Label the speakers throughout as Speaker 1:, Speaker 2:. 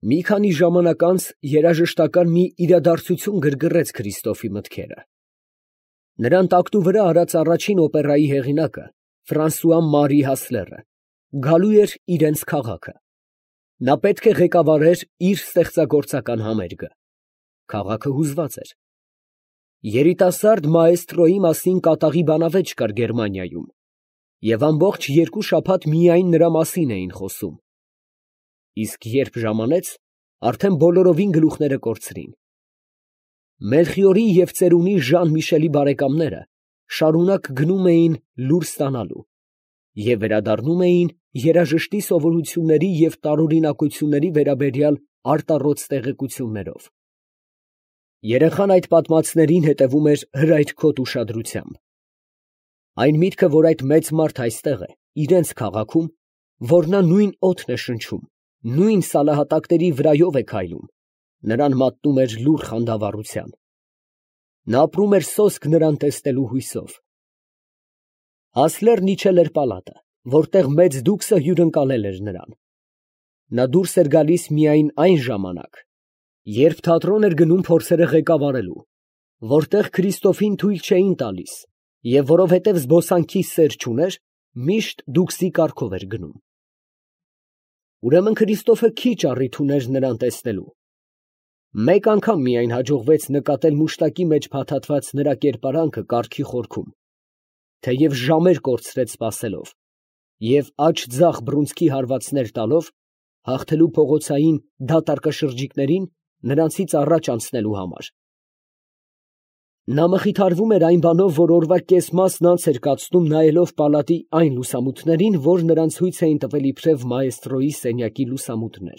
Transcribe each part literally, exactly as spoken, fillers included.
Speaker 1: Մի քանի ժամանակ անց երաժշտական մի իրադարձություն գրգռեց Քրիստոֆի մտքերը. նրան տակնուվրա արած առաջին օպերայի հեղինակը Ֆրանսուଆ Մարի Հասլերը գալու էր իրենց քաղաքը. նա պետք է ղեկավարեր իր ստեղծագործական համերգը. քաղաքը հուզված էր. երիտասարդ մաեստրոյի մասին կատաղի բանավեճ կար Գերմանիայում, և ամբողջ երկու շաբաթ միայն նրա մասին էին խոսում. իսկ երբ ժամանեց, արդեն բոլորովին գլուխները կորցրին. Մելխիորի և ծերունի Ժան Միշելի բարեկամները շարունակ գնում էին լուր ստանալու և վերադառնում էին երաժշտի սովորությունների և տարօրինակությունների վերաբերյալ արտառոց տեղեկություններով. երեխան այդ պատմածներին հետևում էր հրայրքոտ ուշադրությամբ. այն միտքը, որ այդ մեծ մարդ այստեղ է, իրենց քաղաքում, որ նա նույն օդն է շնչում, նույն սալահատակների վրայով է քայլում, նրան մատնում էր լուռ խանդավառության. նա ապրում էր սոսկ նրան տեսնելու հույսով. Հասլերն իջել էր պալատը, որտեղ մեծ դուքսը հյուրընկալել էր նրան. նա դուրս էր գալիս միայն այն ժամանակ, երբ թատրոն էր գնում փորձերը ղեկավարելու, որտեղ Քրիստոֆին թույլ չէին տալիս, և որովհետև զբոսանքի սեր չուներ, միշտ դուքսի կառքով էր գնում. Ուրեմն Քրիստոֆը քիչ առիթ ուներ նրան տեսնելու. մեկ անգամ միայն հաջողվեց նկատել մուշտակի մեջ փաթաթված նրա կերպարանքը կառքի խորքում, թեև ժամեր կորցրեց սպասելով, և աջ ձախ բռունցքի հարվածներ տալով, հաղթելու փողոցային դատարկաշրջիկներին նրանցից առաջ անցնելու համար. նա մխիթարվում էր այն բանով, որ օրվա կեսմասն անց էր կացնում նայելով պալատի այն լուսամուտներին, որ նրան ցույց էին տվել իբրև մաեստրոյի սենյակի լուսամուտներ.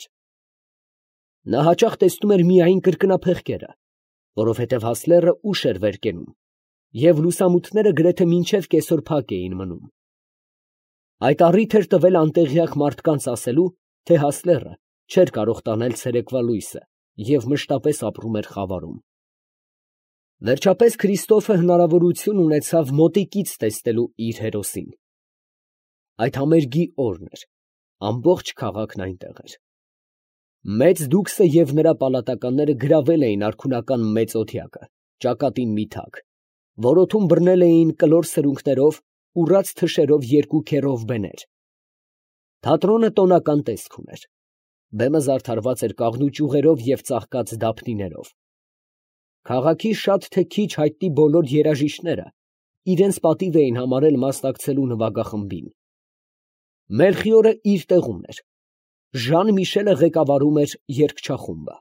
Speaker 1: նա հաճախ տեսնում էր միայն կրկնափեղկերը, որովհետև Հասլերը ուշ էր վեր կենում, և լուսամուտները գրեթե մինչև կեսօր փակ էին մնում. այդ առիթ էր տվել անտեղյակ մարդկանց ասելու, թե Հասլերը չէր կարող տանել ցերեկվա լույսը և մշտապես ապրում էր խավարում. Վերջապես Քրիստոֆը հնարավորություն ունեցավ մոտիկից տեսնելու իր հերոսին. այդ համերգի օրն էր, ամբողջ քաղաքն այնտեղ էր. մեծ դուքսը և նրա պալատականները գրավել էին արքունական մեծ օթյակը, ճակատին մի թակ, որ օդում բռնել էին կլոր սրունքներով, ուռած թշերով երկու քեռով բեներ. թատրոնը տոնական տեսք ուներ. բեմը զարդարված էր կաղնու ճյուղերով և ծաղկած դափնիներով. քաղաքի շատ թե քիչ հայտնի բոլոր երաժիշտները իրենց պատիվ էին համարել մասնակցելու նվագախմբին. Մելխիորը իր տեղում էր. Ժան Միշելը ղեկավարում էր երգչախումբը.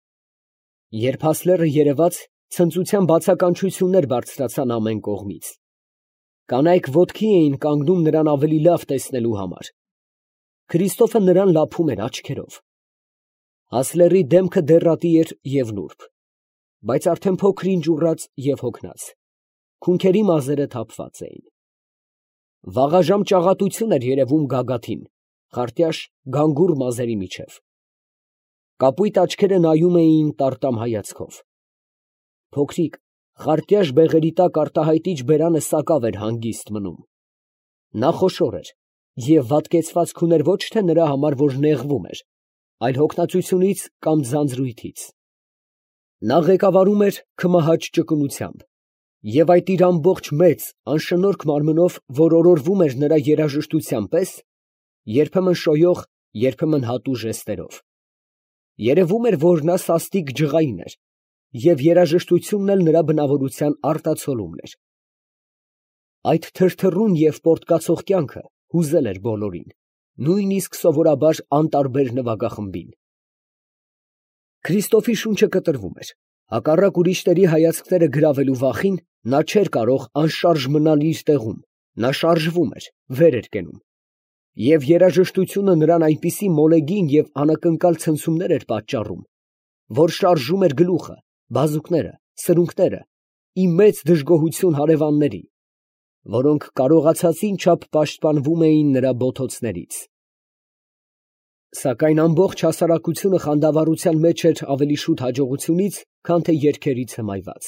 Speaker 1: Երբ Հասլերը երևաց, ցնծության բացականչություններ բարձրացան ամեն կողմից. կանայք ոտքի էին կանգնում նրան ավելի լավ տեսնելու համար. Քրիստոֆը նրան լափում էր աչքերով. Հասլերի դեմքը դեռատի էր և նուրբ, բայց արդեն փոքր-ինչ ուռած և հոգնած. քունքերի մազերը թափված էին. վաղաժամ ճաղատություն էր երևում գագաթին, խարտյաշ գանգուր մազերի միջև. կապույտ աչքերը նայում էին տարտամ հայացքով. փոքրիկ խարտյաշ բեղերի տակ արտահայտիչ բերանը սակավ էր հանգիստ մնում. նա խոշոր էր և վատկեցվածք ուներ ոչ թե նրա համար, որ նեղվում էր, այլ հոգնածությունից կամ ձանձրույթից. նա ղեկավարում էր քմահաճ ճկունությամբ, և այդ իր ամբողջ մեծ, անշնորհք մարմնով, որ օրորվում էր նրա երաժշտության պես, երբեմն շոյող, երբեմն հատու ժեստերով. երևում էր, որ նա սաստիկ ջղային էր, և երաժշտությունն էլ նրա բնավորության արտացոլումն էր. այդ թրթռուն և պոռթկացող կյանքը հուզել էր բոլորին, նույնիսկ սովորաբար անտարբեր նվագախմբին. Քրիստոֆի շունչը կտրվում էր, հակառակ ուրիշների հայացքները գրավելու վախին, նա չէր կարող անշարժ մնալ իր տեղում, նա շարժվում էր, վեր էր կենում, և երաժշտությունը նրան այնպիսի մոլեգին և անակնկալ ցնցումներ էր պատճառում, որ շարժում էր գլուխը, բազուկները, սրունքները, ի մեծ դժգոհություն հարևանների, որոնք կարողացածին չափ պաշտպանվում էին նրա բոթոցներից. Սակայն ամբողջ հասարակությունը խանդավառության մեջ էր ավելի շուտ հաջողությունից, քան թե երգերից հմայված.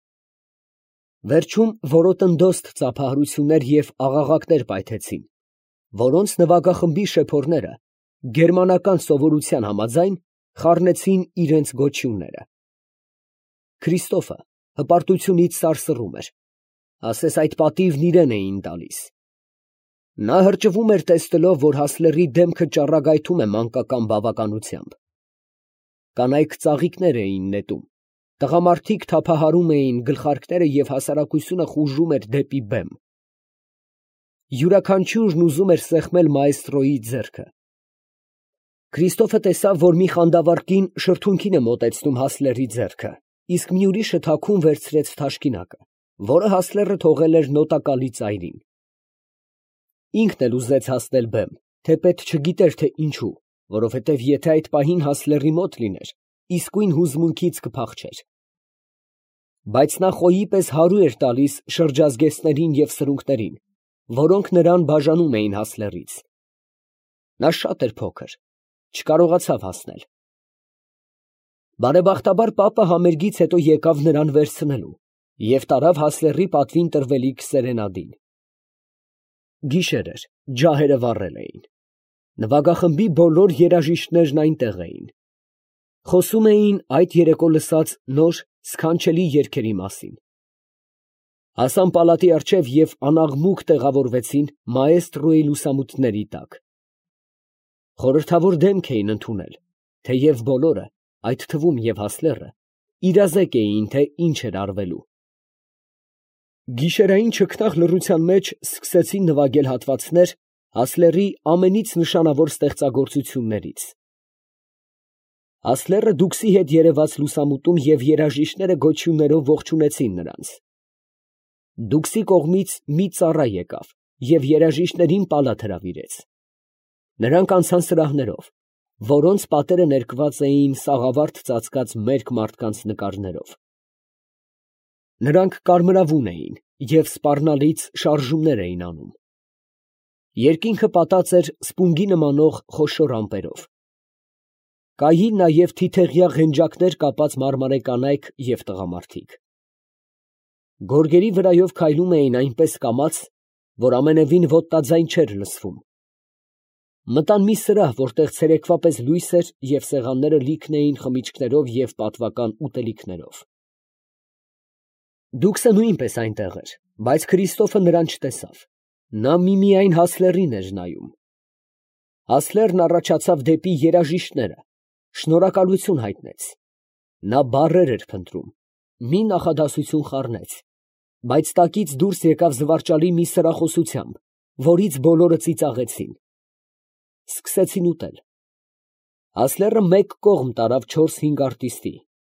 Speaker 1: վերջում որոտնդոստ ծափահարություններ և աղաղակներ պայթեցին, որոնց նվագախմբի շեփորները, գերմանական սովորության համաձայն, խառնեցին իրենց գոչյունները։ Քրիստոֆը հպարտությունից սարսռում էր, ասես այդ պատիվն իրեն էին տալիս։ Նա հրճվում էր տեսնելով, որ Հասլերի դեմքը ճառագայթում է մանկական բավականությամբ։ Կանայք ծաղիկներ էին նետում, տղամարդիկ թափահարում էին գլխարկները և հասարակությունը խուժում էր դեպի բեմ։ Յուրաքանչյուրն ուզում էր սեղմել մաեստրոյի ձեռքը։ Քրիստոֆը տեսավ, որ մի խանդավառ կին շրթունքին է մոտեցնում Հասլերի ձեռքը, իսկ մի ուրիշը թաքուն վերցրեց թաշկինակը, որը Հասլերը թողել էր նոտակալի ծայրին։ Ինքն էլ ուզեց հասնել բեմ, թեպետ չգիտեր, թե ինչու, որովհետև եթե այդ պահին Հասլերի մոտ լիներ, իսկույն հուզմունքից կփախչեր։ Բայց նա խոյի պես հարու էր տալիս շրջազգեստներին և սրունքներին, որոնք նրան բաժանում էին Հասլերից։ Նա շատ էր փոքր, չկարողացավ հասնել։ Բարեբախտաբար պապը համերգից հետո եկավ նրան վերցնելու և տարավ Հասլերի պատվին տրվելիք սերենադին։ Գիշեր էր, ջահերը վառել էին։ Նվագախմբի բոլոր երաժիշտներն այնտեղ էին։ Խոսում էին այդ երեկո լսած նոր սքանչելի երգերի մասին։ Հասան պալատի առջև և անաղմուկ տեղավորվեցին մաեստրոյի լուսամուտների տակ։ Խորհրդավոր դեմք էին ընդունել, թեև բոլորը, այդ թվում և Հասլերը, իրազեկ էին, թե ինչ էր արվելու։ Գիշերային չքնաղ լռության մեջ սկսեցին նվագել հատվածներ Հասլերի ամենից նշանավոր ստեղծագործություններից։ Հասլերը դուքսի հետ երևաց լուսամուտում և երաժիշտները գոչյուններով ողջունեցին նրանց։ Դուքսի կողմից մի ծառա եկավ և երաժիշտներին պալատ հրավիրեց։ Նրանք անցան սրահներով, որոնց պատերը ներկված էին սաղավարտ ծածկած մերկ մարդկանց նկարներով։ Նրանք կարմրավուն էին և սպառնալից շարժումներ էին անում։ Երկինքը պատած էր սպունգի նմանող խոշոր ամպերով։ Կային նաև թիթեղյա ղենջակներ կապած մարմարե կանայք և տղամարդիկ։ Գորգերի վրայով քայլում էին այնպես կամաց, որ ամենևին ոտնաձայն չէր լսվում։ Մտան մի սրահ, որտեղ ցերեկվա պես լույս էր և սեղանները լիքն էին խմիչքներով և պատվական ուտելիքներով։ Դուքսը նույնպես այնտեղ էր, բայց Քրիստոֆը նրան չտեսավ։ Նա միմիայն Հասլերին էր նայում։ Հասլերն առաջացավ դեպի երաժիշտները, շնորհակալություն հայտնեց։ Նա բառեր էր փնտրում, մի նախադասություն խառնեց, բայց տակից դուրս եկավ զվարճալի մի սրախոսությամբ, որից բոլորը ծիծաղեցին։ Սկսեցին ուտել։ Հասլերը մեկ կողմ տարավ չորս֊հինգ արտիստի։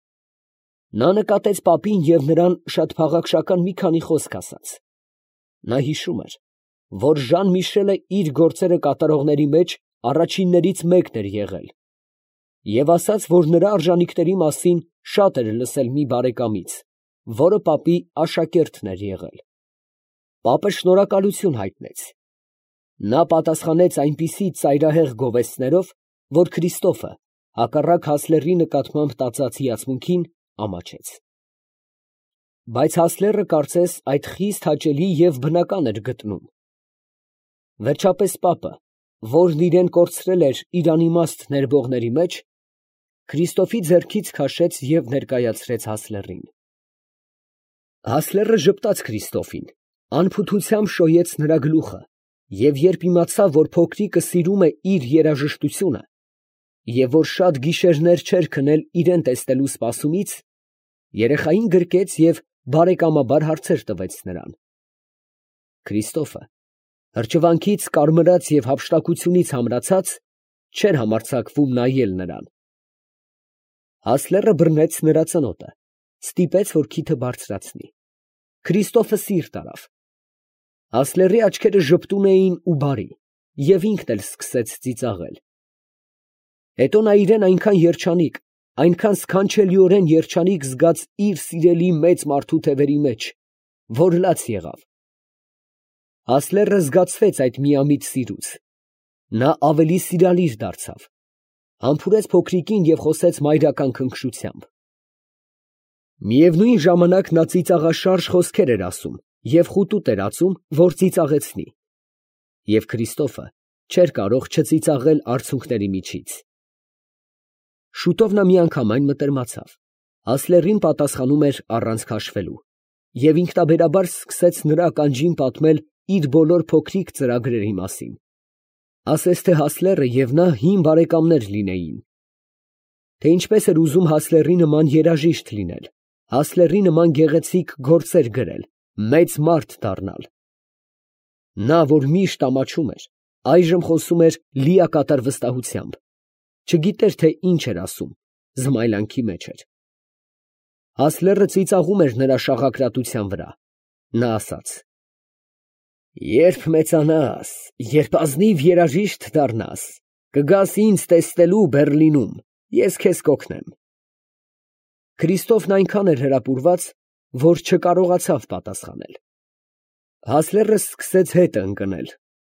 Speaker 1: Նա նկատեց պապին և նրան շատ փաղաքշական մի քանի խոսք ասաց։ Նա հիշում էր, որ Ժան Միշելը իր գործերը կատարողների մեջ առաջիններից մեկն էր եղել, և ասաց, որ նրա արժանիքների մասին շատ էր լսել մի բարեկամից, որը պապի աշակերտն էր եղել։ Պապը շնորհակալություն հայտնեց։ Նա պատասխանեց այնպիսի ծայրահեղ գովեստներով, որ Քրիստոֆը, հակառակ Հասլերի նկատմամբ տածած հիացմունքին, ամաչեց։ Բայց Հասլերը կարծես այդ խիստ հաճելի և բնական էր գտնում։ Վերջապես պապը, որն իրան կորցրել էր իր անիմաստ ներբողների մեջ, Քրիստոֆի ձեռքից քաշեց և ներկայացրեց Հասլերին։ Հասլերը ժպտաց Քրիստոֆին, անփութությամբ շոյեց նրա գլուխը և երբ իմացավ, որ փոքրիկը սիրում է իր երաժշտությունը և որ շատ գիշերներ չէր քնել իրան տեսնելու սպասումից, երեխային գրկեց և բարեկամաբար հարցեր տվեց նրան։ Քրիստոֆը, հրճվանքից կարմրած և հափշտակությունից համրացած, չէր համարձակվում նայել նրան։ Հասլերը բռնեց նրա ծնոտը, ստիպեց, որ քիթը բարձրացնի։ Քրիստոֆը սիրտ արավ։ Հասլերի աչքերը ժպտուն էին ու բարի, և ինքն էլ սկսեց ծիծաղել։ Հետո նա իրան այնքան երջանիկ, այնքան սքանչելիորեն երջանիկ զգաց իր սիրելի մեծ մարդու թևերի մեջ, որ լաց եղավ։ Հասլերը զգացվեց այդ միամիտ սիրուց։ Նա ավելի սիրալիր դարձավ, համբուրեց փոքրիկին և խոսեց մայրական քնքշությամբ։ Միևնույն ժամանակ նա ծիծաղաշարժ խոսքեր էր ասում և խուտուտ էր ածում, որ ծիծաղեցնի, և Քրիստոֆը չէր կարող չծիծաղել արցունքների միջից։ Շուտով նա միանգամայն մտերմացավ։ Հասլերին պատասխանում էր առանց քաշվելու, և ինքնաբերաբար սկսեց նրա ականջին պատմել իր բոլոր փոքրիկ ծրագրերի մասին։ Ասես թե Հասլերը և նա հին բարեկամներ լինեին, թե ինչպես էր ուզում Հասլերի նման երաժիշտ լինել, Հասլերի նման գեղեցիկ գործեր գրել, մեծ մարդ դառնալ։ Նա, որ միշտ ամաչում էր, այժմ խոսում էր լիակատար վստահությամբ, չգիտեր, թե ինչ էր ասում, զմայլանքի մեջ էր։ Հասլերը ծիծաղում էր նրա շաղակրատության վրա։ Նա ասաց. «Երբ մեծանաս, երբ ազնիվ երաժիշտ դառնաս, կգաս ինձ տեսնելու Բեռլինում, ես քեզ կօգնեմ»։ Քրիստոֆն այնքան էր հրապուրված, որ չկարողացավ պատասխանել։ Հասլերը սկսեց հետը ընկնել։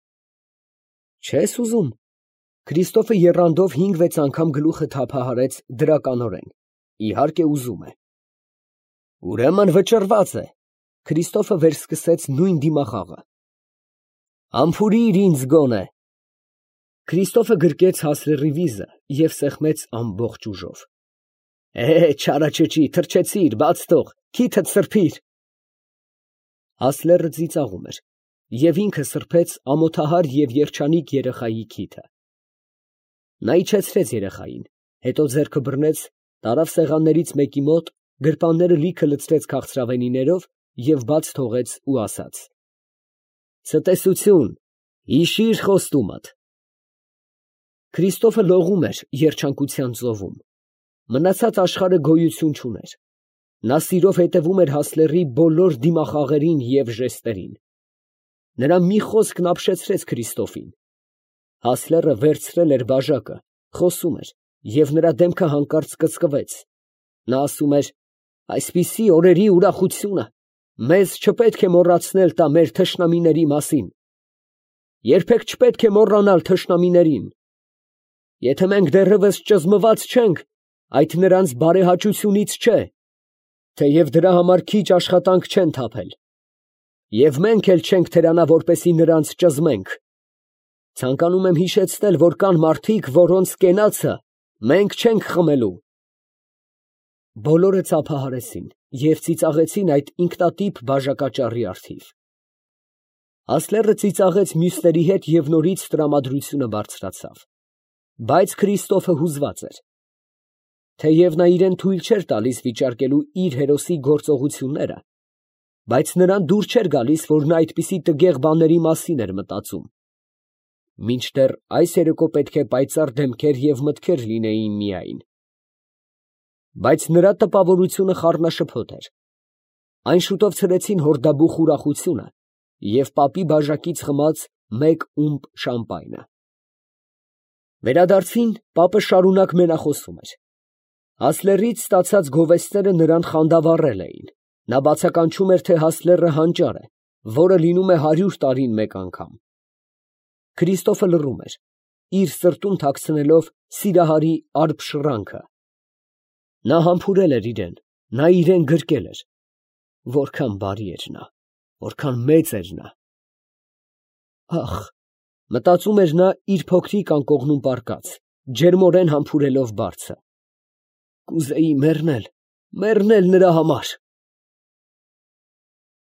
Speaker 1: «Չե՞ս ուզում»։ Քրիստոֆը եռանդով հինգ֊վեց անգամ գլուխը թափահարեց դրականորեն։ Իհարկե ուզում է։ Ուրեմն վճռված է։ Քրիստոֆը վերսկսեց նույն դիմախաղը։ Համբուրիր ինձ գոնե։ Քրիստոֆը գրկեց Հասլերի վիզը և սեղմեց ամբողջ ուժով։ Է, չարաճճի, թռչեցիր, բաց թող, քիթդ սրբիր։ Հասլերը ծիծաղում էր, և ինքը սրբեց ամոթահար և երջանիկ երեխայի քիթը։ Նա իջեցրեց երեխային, հետո ձեռքը բռնեց, տարավ սեղաններից մեկի մոտ, գրպանները լիքը լցրեց քաղցրավենիներով և բաց թողեց ու ասաց. Ցտեսություն, հիշիր խոստումդ։ Քրիստոֆը լողում էր երջանկության ծովում։ Մնացած աշխարհը գոյություն չուներ։ Նա սիրով հետևում էր Հասլերի բոլոր դիմախաղերին և ժեստերին։ Նրա մի խոսքն ապշեցրեց Քրիստոֆին։ Հասլերը վերցրել էր բաժակը, խոսում էր, և նրա դեմքը հանկարծ կծկվեց։ Նա ասում էր. այսպիսի օրերի ուրախությունը մեզ չպետք է մոռացնել տա մեր թշնամիների մասին։ Երբեք չպետք է մոռանալ թշնամիներին։ Եթե մենք դեռևս ճզմված չենք, այդ նրանց բարեհաճությունից չէ, թեև դրա համար քիչ աշխատանք չեն թափել։ Եվ մենք էլ չենք թերանա, որպեսզի նրանց ճզմենք։ Ցանկանում եմ հիշեցնել, որ կան մարդիկ, որոնց կենացը մենք չենք խմելու։ Բոլորը ծափահարեցին և ծիծաղեցին այդ ինքնատիպ բաժակաճառի առթիվ։ Հասլերը ծիծաղեց մյուսների հետ և նորից տրամադրությունը բարձրացավ։ Բայց Քրիստոֆը հուզված էր։ Թեև նա իրան թույլ չէր տալիս վիճարկելու իր հերոսի գործողությունները, բայց նրան դուր չէր գալիս, որ նա այդպիսի տգեղ բաների մասին էր մտածում։ Մինչդեռ այս երեկո պետք է պայծառ դեմքեր և մտքեր լինեին միայն։ Բայց նրա տպավորությունը խառնաշփոթ էր։ Այն շուտով ցրեցին հորդաբուխ ուրախությունը և պապի բաժակից խմած մեկ ումպ շամպայնը։ Վերադարձին պապը շարունակ մենախոսում էր։ Հասլերից ստացած գովեստները նրան խանդավառել էին։ Նա բացականչում էր, թե Հասլերը հանճար է, որը լինում է հարյուր տարին մեկ անգամ։ Քրիստոֆը լռում էր, իր սրտում թաքցնելով սիրահարի արբ շռանքը։ Նա համբուրել էր իրան, նա իրան գրկել էր։ Որքան բարի էր նա, որքան մեծ էր նա։ Ախ, մտածում էր նա իր փոքրիկ անկողնում պառկած, ջերմորեն համբուրելով բարձը։ Կուզեի մեռնել, մեռնել նրա համար։